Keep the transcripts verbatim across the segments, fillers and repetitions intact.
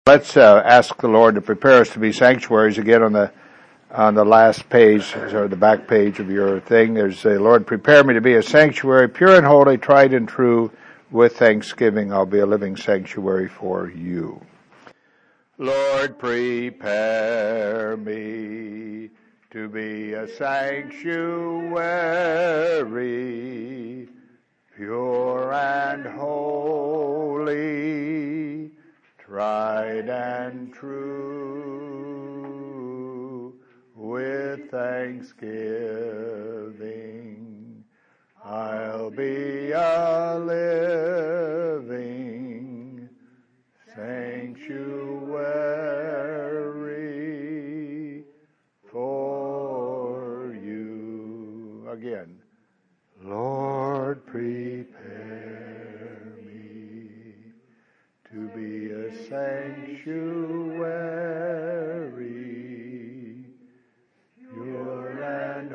Let's uh, ask the Lord to prepare us to be sanctuaries. Again, on the on the last page, or the back page of your thing, there's a Lord, prepare me to be a sanctuary, pure and holy, tried and true. With thanksgiving, I'll be a living sanctuary for you. Lord, prepare me to be a sanctuary, pure and holy, tried and true. With thanksgiving, I'll be a living sanctuary for you. Again, Lord, prepare me to be a sanctuary, pure and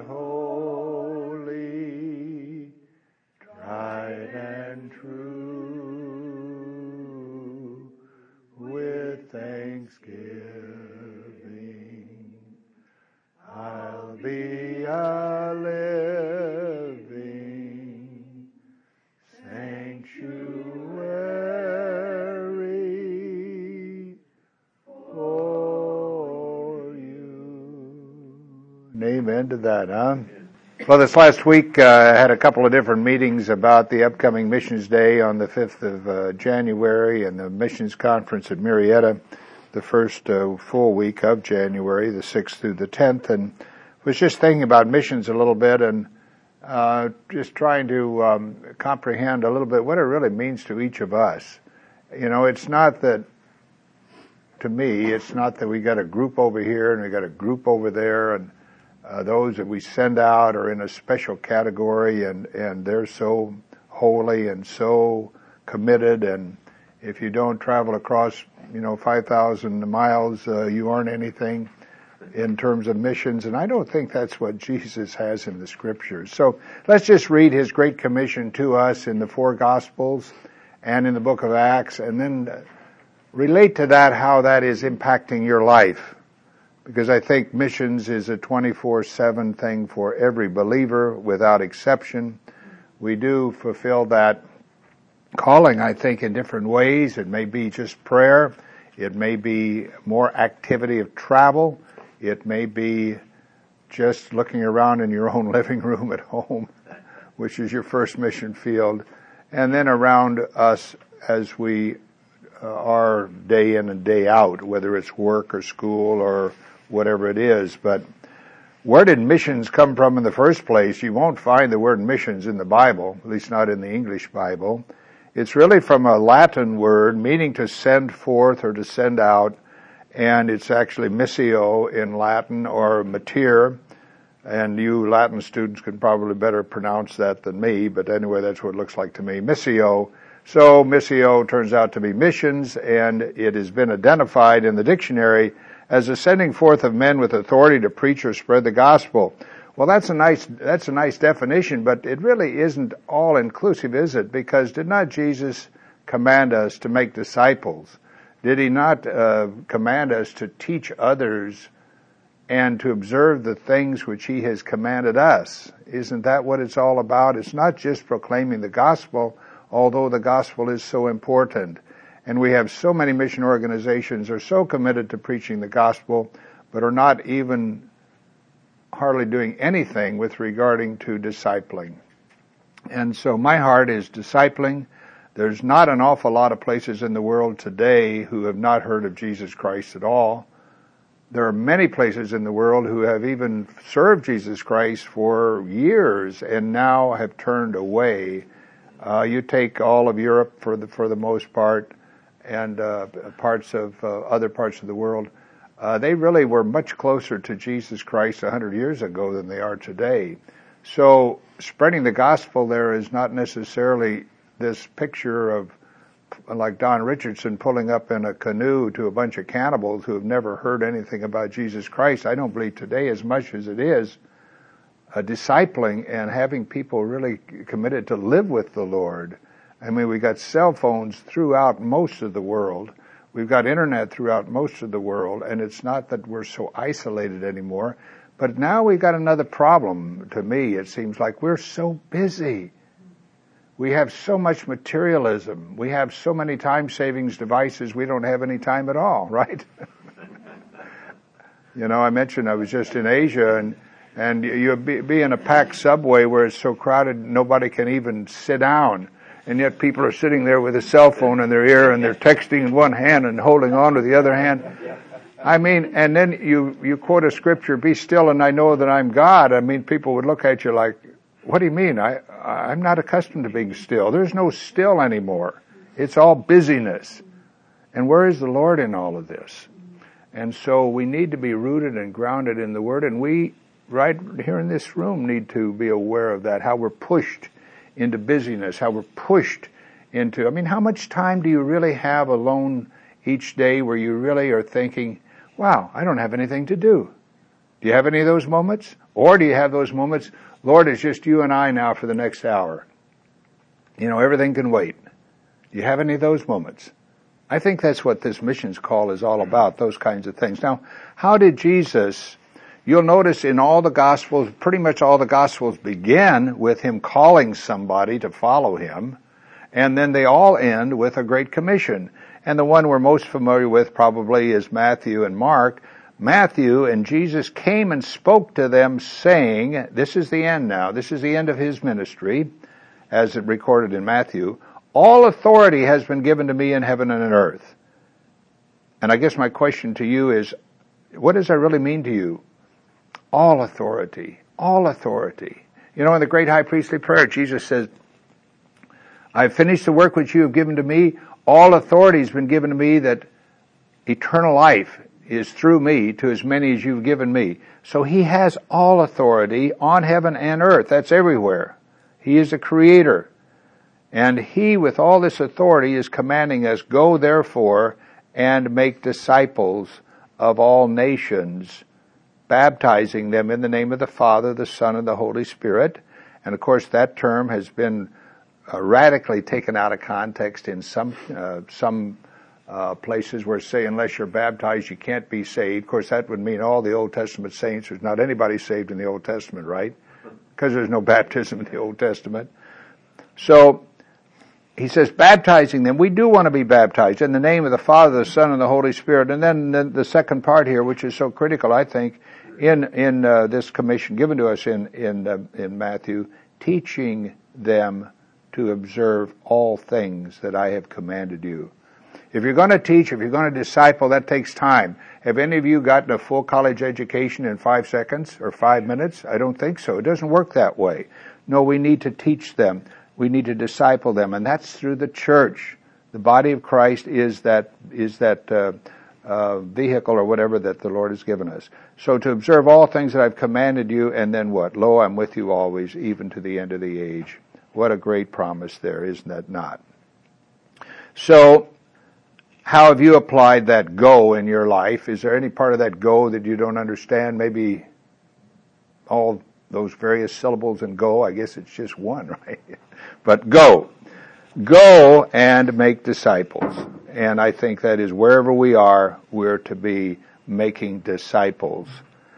holy, tried and true. With thanksgiving, I'll be a living sanctuary for you. And amen to that, huh? Well, this last week uh, I had a couple of different meetings about the upcoming Missions Day on the fifth of uh, January and the Missions Conference at Marietta the first uh, full week of January, the sixth through the tenth, and was just thinking about missions a little bit and uh, just trying to um, comprehend a little bit what it really means to each of us. You know, it's not that, to me, it's not that we got a group over here and we got a group over there, and Uh, those that we send out are in a special category, and, and they're so holy and so committed, and if you don't travel across, you know, five thousand miles, uh, you aren't anything in terms of missions, and I don't think that's what Jesus has in the Scriptures. So let's just read His Great Commission to us in the four Gospels and in the book of Acts, and then relate to that how that is impacting your life. Because I think missions is a twenty-four seven thing for every believer without exception. We do fulfill that calling, I think, in different ways. It may be just prayer. It may be more activity of travel. It may be just looking around in your own living room at home, which is your first mission field. And then around us as we uh, are day in and day out, whether it's work or school or whatever it is. But where did missions come from in the first place? You won't find the word missions in the Bible, at least not in the English Bible. It's really from a Latin word meaning to send forth or to send out, and it's actually missio in Latin, or mater, and you Latin students can probably better pronounce that than me, but anyway, that's what it looks like to me, missio. So missio turns out to be missions, and it has been identified in the dictionary as the sending forth of men with authority to preach or spread the gospel. Well, that's a nice, that's a nice definition, but it really isn't all inclusive, is it? Because did not Jesus command us to make disciples? Did He not uh, command us to teach others and to observe the things which He has commanded us? Isn't that what it's all about? It's not just proclaiming the gospel, although the gospel is so important. And we have so many mission organizations are so committed to preaching the gospel, but are not even hardly doing anything with regarding to discipling. And so my heart is discipling. There's not an awful lot of places in the world today who have not heard of Jesus Christ at all. There are many places in the world who have even served Jesus Christ for years and now have turned away. Uh, you take all of Europe for the, for the most part, and uh, parts of uh, other parts of the world, uh, they really were much closer to Jesus Christ a hundred years ago than they are today. So spreading the gospel there is not necessarily this picture of, like Don Richardson pulling up in a canoe to a bunch of cannibals who have never heard anything about Jesus Christ. I don't believe today as much as it is uh, discipling and having people really committed to live with the Lord. I mean, we got cell phones throughout most of the world. We've got internet throughout most of the world, and it's not that we're so isolated anymore. But now we've got another problem. To me, it seems like we're so busy. We have so much materialism. We have so many time savings devices, we don't have any time at all, right? You know, I mentioned I was just in Asia, and and you be, be in a packed subway where it's so crowded nobody can even sit down. And yet people are sitting there with a cell phone in their ear, and they're texting in one hand and holding on to the other hand. I mean, and then you, you quote a scripture, be still and I know that I'm God. I mean, people would look at you like, what do you mean? I, I'm not accustomed to being still. There's no still anymore. It's all busyness. And where is the Lord in all of this? And so we need to be rooted and grounded in the Word, and we, right here in this room, need to be aware of that, how we're pushed into busyness, how we're pushed into, I mean, how much time do you really have alone each day where you really are thinking, wow, I don't have anything to do? Do you have any of those moments? Or do you have those moments, Lord, it's just you and I now for the next hour. You know, everything can wait. Do you have any of those moments? I think that's what this missions call is all about, those kinds of things. Now, how did Jesus, you'll notice in all the Gospels, pretty much all the Gospels begin with him calling somebody to follow him, and then they all end with a Great Commission. And the one we're most familiar with probably is Matthew and Mark. Matthew, and Jesus came and spoke to them saying, this is the end now, this is the end of his ministry, as it recorded in Matthew, all authority has been given to me in heaven and on earth. And I guess my question to you is, what does that really mean to you? All authority, all authority. You know, in the great high priestly prayer, Jesus says, I've finished the work which you have given to me. All authority has been given to me, that eternal life is through me to as many as you've given me. So he has all authority on heaven and earth. That's everywhere. He is a creator. And he, with all this authority, is commanding us, go therefore and make disciples of all nations, baptizing them in the name of the Father, the Son, and the Holy Spirit. And of course that term has been uh, radically taken out of context in some uh, some uh, places where say unless you're baptized you can't be saved. Of course that would mean all the Old Testament saints. There's not anybody saved in the Old Testament, right? Because there's no baptism in the Old Testament. So he says, baptizing them. We do want to be baptized in the name of the Father, the Son, and the Holy Spirit. And then the, the second part here, which is so critical, I think, in in uh, this commission given to us in in uh, in Matthew, teaching them to observe all things that I have commanded you. If you're going to teach, if you're going to disciple, that takes time. Have any of you gotten a full college education in five seconds or five minutes? I don't think so. It doesn't work that way. No, we need to teach them. We need to disciple them, and that's through the church. The body of Christ is that is that uh, uh, vehicle or whatever that the Lord has given us. So to observe all things that I've commanded you, and then what? Lo, I'm with you always, even to the end of the age. What a great promise there, isn't that not? So, how have you applied that go in your life? Is there any part of that go that you don't understand? Maybe all those various syllables in go, I guess it's just one, right? But go. Go and make disciples. And I think that is wherever we are, we're to be making disciples.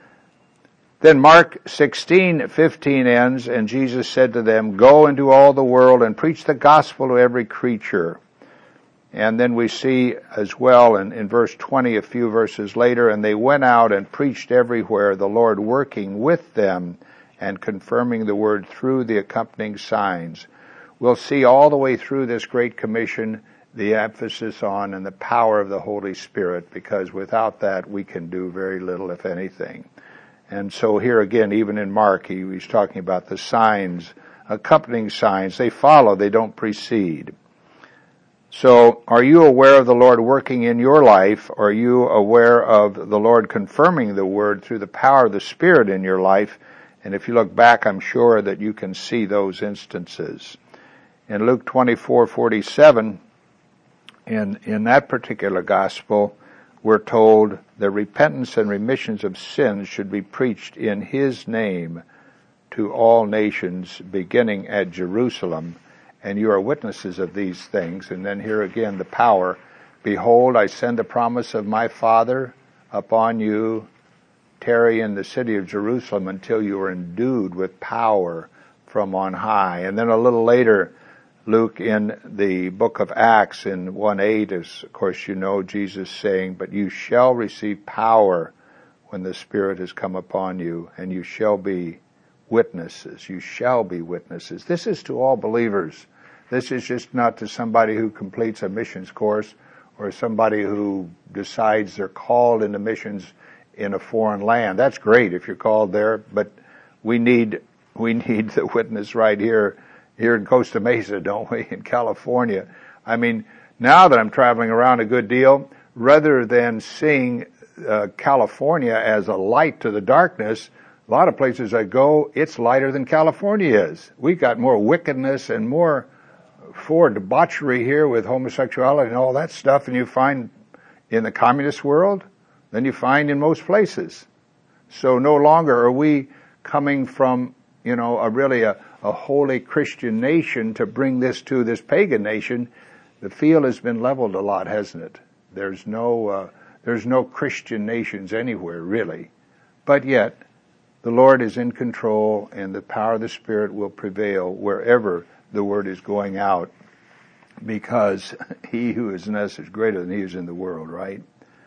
Then Mark sixteen fifteen ends, and Jesus said to them, go into all the world and preach the gospel to every creature. And then we see as well in, in verse twenty, a few verses later, and they went out and preached everywhere, the Lord working with them and confirming the word through the accompanying signs. We'll see all the way through this Great Commission the emphasis on and the power of the Holy Spirit, because without that we can do very little, if anything. And so here again, even in Mark, he, he's talking about the signs, accompanying signs. They follow, they don't precede. So are you aware of the Lord working in your life? Are you aware of the Lord confirming the word through the power of the Spirit in your life? And if you look back, I'm sure that you can see those instances. In Luke twenty-four forty-seven, in, in that particular gospel, we're told the repentance and remissions of sins should be preached in His name to all nations, beginning at Jerusalem. And you are witnesses of these things. And then here again, the power Behold, I send the promise of my Father upon you. Tarry in the city of Jerusalem until you are endued with power from on high. And then a little later, Luke in the book of Acts in one eight is, of course, you know, Jesus saying, but you shall receive power when the Spirit has come upon you, and you shall be witnesses. You shall be witnesses. This is to all believers. This is just not to somebody who completes a missions course or somebody who decides they're called into missions in a foreign land. That's great if you're called there, but we need we need the witness right here here in Costa Mesa, don't we, in California. I mean, now that I'm traveling around a good deal, rather than seeing uh, California as a light to the darkness, a lot of places I go, it's lighter than California is. We've got more wickedness and more for debauchery here with homosexuality and all that stuff, and you find in the communist world than you find in most places. So no longer are we coming from, you know, a really a, a holy Christian nation to bring this to this pagan nation. The field has been leveled a lot, hasn't it? There's no, uh, there's no Christian nations anywhere, really. But yet, the Lord is in control, and the power of the Spirit will prevail wherever the word is going out, because he who is in us is greater than he who is in the world, right?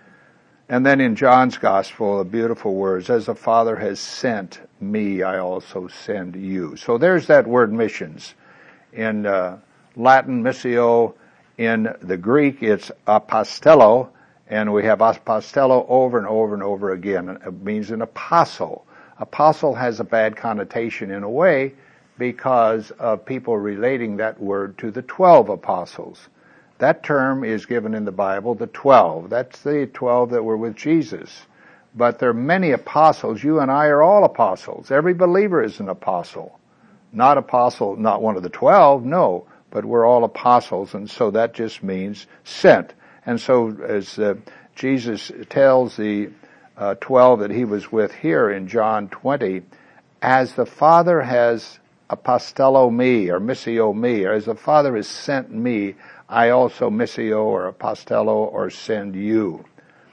And then in John's Gospel, the beautiful words, as the Father has sent me, I also send you. So there's that word missions. In uh, Latin, missio. In the Greek, it's apostello, and we have apostello over and over and over again. It means an apostle. Apostle has a bad connotation in a way because of people relating that word to the twelve apostles. That term is given in the Bible, the twelve. That's the twelve that were with Jesus. But there are many apostles. You and I are all apostles. Every believer is an apostle. Not apostle, not one of the twelve, no. But we're all apostles, and so that just means sent. And so as uh, Jesus tells the uh, twelve that he was with here in John twenty, as the Father has apostello me, or missio me, or as the Father has sent me, I also missio or apostello or send you.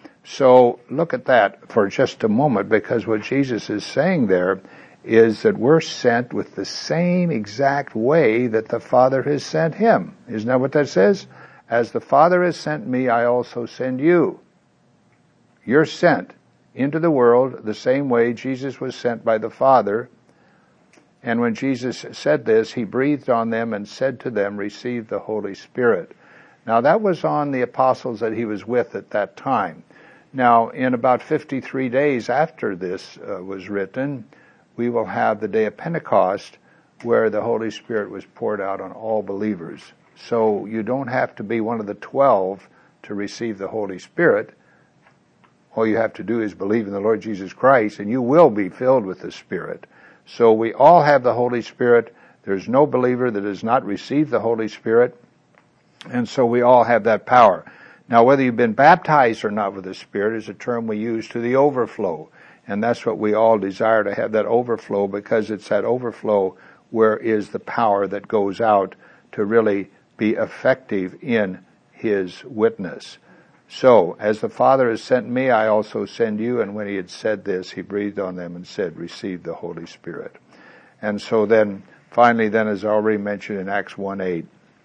So look at that for just a moment, because what Jesus is saying there is that we're sent with the same exact way that the Father has sent him. Isn't that what that says? As the Father has sent me, I also send you. You're sent into the world the same way Jesus was sent by the Father. And when Jesus said this, he breathed on them and said to them, receive the Holy Spirit. Now that was on the apostles that he was with at that time. Now in about fifty-three days after this uh, was written, we will have the day of Pentecost, where the Holy Spirit was poured out on all believers. So you don't have to be one of the twelve to receive the Holy Spirit. All you have to do is believe in the Lord Jesus Christ, and you will be filled with the Spirit. So we all have the Holy Spirit. There's no believer that has not received the Holy Spirit. And so we all have that power. Now, whether you've been baptized or not with the Spirit is a term we use to the overflow. And that's what we all desire, to have that overflow, because it's that overflow where is the power that goes out to really be effective in his witness. So, as the Father has sent me, I also send you. And when he had said this, he breathed on them and said, receive the Holy Spirit. And so then, finally then, as already mentioned in Acts one eight,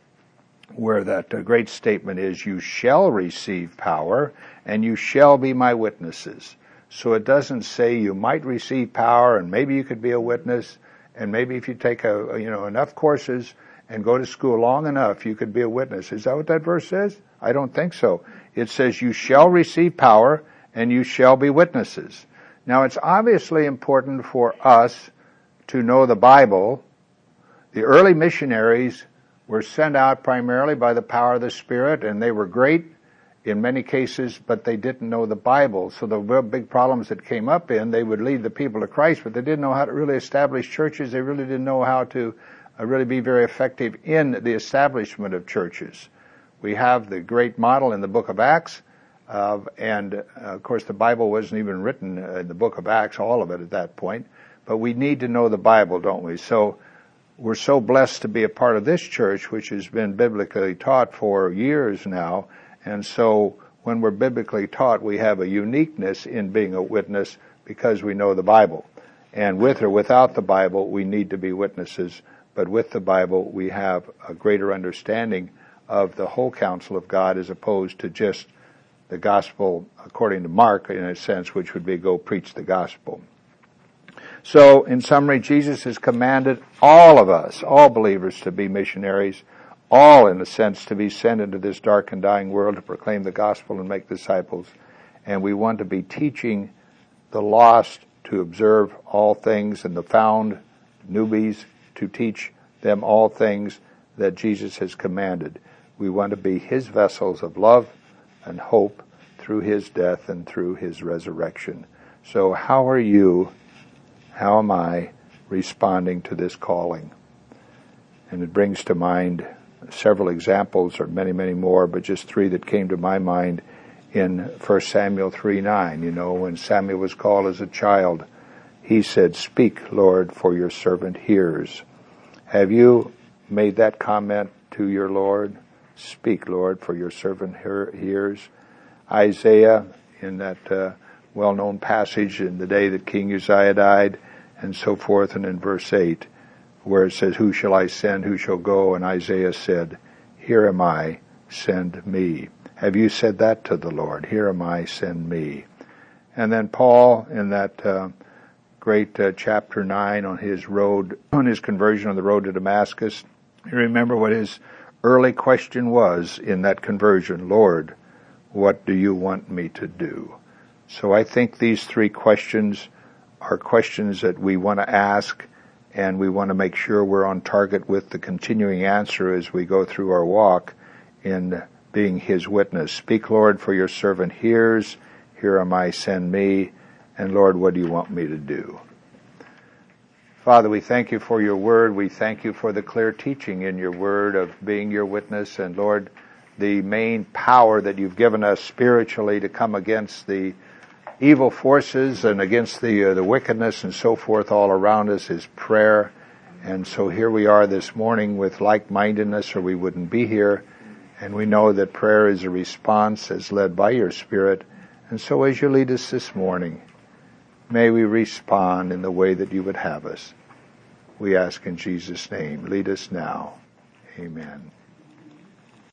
where that uh, great statement is, you shall receive power, and you shall be my witnesses. So it doesn't say you might receive power, and maybe you could be a witness, and maybe if you take a, you know, enough courses and go to school long enough, you could be a witness. Is that what that verse says? I don't think so. It says you shall receive power, and you shall be witnesses. Now it's obviously important for us to know the Bible. The early missionaries were sent out primarily by the power of the Spirit, and they were great in many cases, but they didn't know the Bible. So the real big problems that came up in, they would lead the people to Christ, but they didn't know how to really establish churches. They really didn't know how to uh, really be very effective in the establishment of churches. We have the great model in the book of Acts, uh, and uh, of course the Bible wasn't even written in the book of Acts, all of it at that point, but we need to know the Bible, don't we? So we're so blessed to be a part of this church, which has been biblically taught for years now, And so when we're biblically taught, we have a uniqueness in being a witness because we know the Bible. And with or without the Bible, we need to be witnesses. But with the Bible, we have a greater understanding of the whole counsel of God as opposed to just the gospel according to Mark, in a sense, which would be go preach the gospel. So, in summary, Jesus has commanded all of us, all believers, to be missionaries, all, in a sense, to be sent into this dark and dying world to proclaim the gospel and make disciples. And we want to be teaching the lost to observe all things, and the found newbies to teach them all things that Jesus has commanded. We want to be his vessels of love and hope through his death and through his resurrection. So how are you, how am I responding to this calling? And it brings to mind several examples, or many, many more, but just three that came to my mind in First Samuel three nine. You know, when Samuel was called as a child, he said, "Speak, Lord, for your servant hears." Have you made that comment to your Lord? Speak, Lord, for your servant hears. Isaiah, in that uh, well-known passage in the day that King Uzziah died, and so forth, and in verse eight, where it says, "Who shall I send? Who shall go?" And Isaiah said, "Here am I, send me." Have you said that to the Lord? "Here am I, send me." And then Paul, in that uh, great uh, chapter nine on his road, on his conversion on the road to Damascus, you remember what his early question was in that conversion: "Lord, what do you want me to do?" So I think these three questions are questions that we want to ask, and we want to make sure we're on target with the continuing answer as we go through our walk in being his witness. Speak, Lord, for your servant hears. Here am I, send me. And Lord, what do you want me to do? Father, we thank you for your word. We thank you for the clear teaching in your word of being your witness. And Lord, the main power that you've given us spiritually to come against the evil forces and against the uh, the wickedness and so forth all around us is prayer. And so here we are this morning with like-mindedness, or we wouldn't be here. And we know that prayer is a response as led by your Spirit. And so as you lead us this morning, may we respond in the way that you would have us. We ask in Jesus' name. Lead us now. Amen.